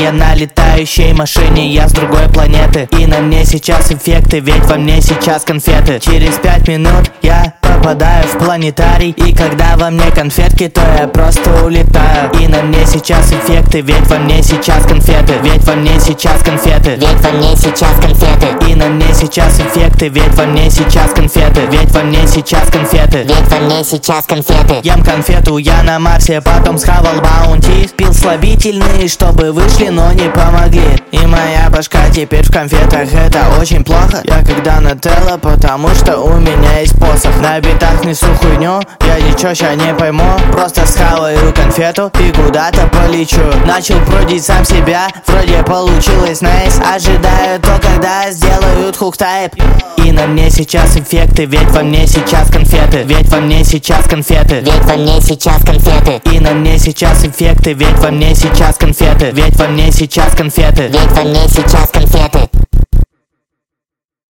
Я на летающей машине, я с другой планеты. И на мне сейчас эффекты, ведь во мне сейчас конфеты. Через 5 минут я попадаю в планетарий. И когда во мне конфетки, то я просто улетаю. И на мне сейчас эффекты, ведь во мне сейчас конфеты. Ведь во мне сейчас конфеты. Ведь во мне сейчас конфеты. И на мне сейчас эффекты, ведь во мне сейчас конфеты. Ведь во мне сейчас конфеты. Ведь во мне сейчас конфеты. Ем конфету я на Марсе, потом схавал баунти. Пил слабительные, чтобы вышли, но не помогли. И моя башка теперь в конфетах, это очень плохо. Я когда нателла, потому что у меня есть посох. На битах несу хуйню, я ничего ща не пойму. Просто схаваю конфету и куда-то полечу. Начал прудить сам себя, вроде получилось найс. Ожидаю то, когда сделают хук-тайп. И на мне сейчас эффекты, ведь во мне сейчас конфеты. Ведь во мне сейчас конфеты. Ведь во мне сейчас конфеты. И на мне сейчас эффекты, ведь во мне сейчас конфеты. Ведь во мне сейчас конфеты. Ведь во мне сейчас конфеты.